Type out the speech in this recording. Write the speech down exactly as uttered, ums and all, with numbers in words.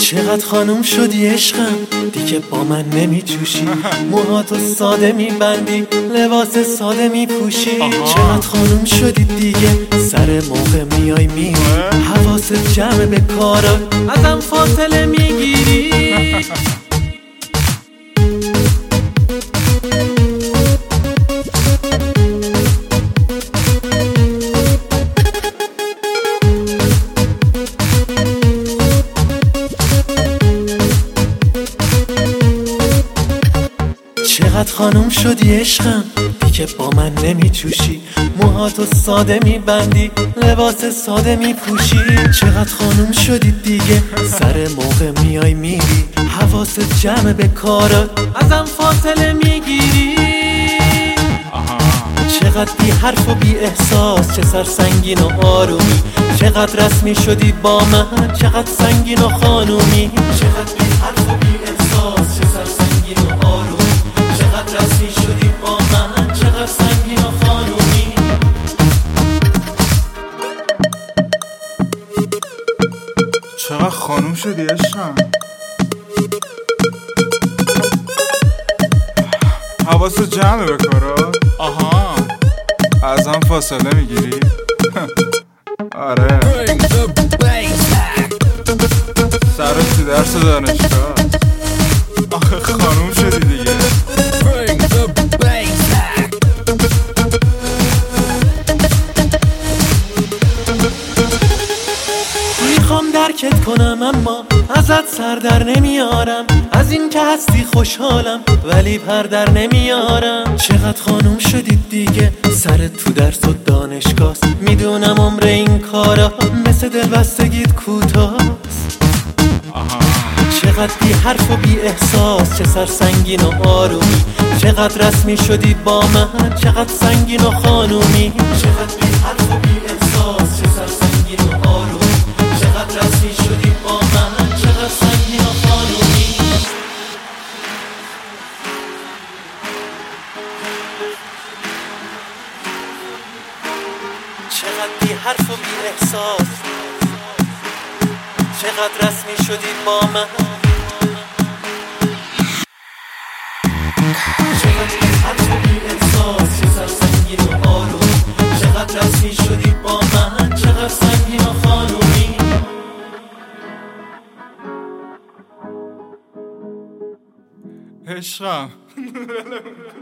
چقدر خانوم شدی عشقم، دیگه با من نمیجوشی، موهاتو ساده میبندی، لباس ساده میپوشی. چقدر خانوم شدی دیگه، سر موقع میای میری، حواست جمع به کارات، ازم فاصله میگیری. چقدر خانوم شدی عشقم، دیگه با من نمیجوشی، موهاتو ساده میبندی، لباس ساده میپوشی. چقدر خانوم شدی دیگه، سر موقع میای میری، حواست جمع به کارات، ازم فاصله میگیری. چقدر بی حرف و بی احساس، چه سرسنگین و آرومی، چقدر رسمی شدی با من، چقدر سنگین و خانومی. چقدر بی حرف و بی احساس، چه سرسنگین و آرومی، چقدر رسمی شدی با من، چقدر سنگین و خانومی. چقدر خانوم شدی عشقم، حواست جمعه به کارات. آها ازم فاصله میگیری. آره سرت تو درس دانشگاه، آخه خانوم شدی دیگه. میخوام درکت کنم اما ازت سر در نمیارم، از این که هستی خوشحالم ولی پر در نمیارم. چقدر خانوم شدید دیگه، سرت تو درس و دانشگاهست، میدونم عمر این کارا مثل دلبستگیت کوتاست. چقدر بی حرف و بی احساس، چه سرسنگین و آرومی، چقدر رسمی شدی با من، چقدر سنگین و خانومی. چقدر بی حرف و بی احساس، چه سرسنگین و آرومی، چقدر رسمی شدی با من، چقدر سنگین و خانومی. چقدر بی حرف و بی احساس، چقدر رسمی شدی با من، چقدر بی حرف و بی احساس، چه سرسنگین و آرومی، چقدر رسمی شدی با من، چقدر سنگین و خانومی. عشقم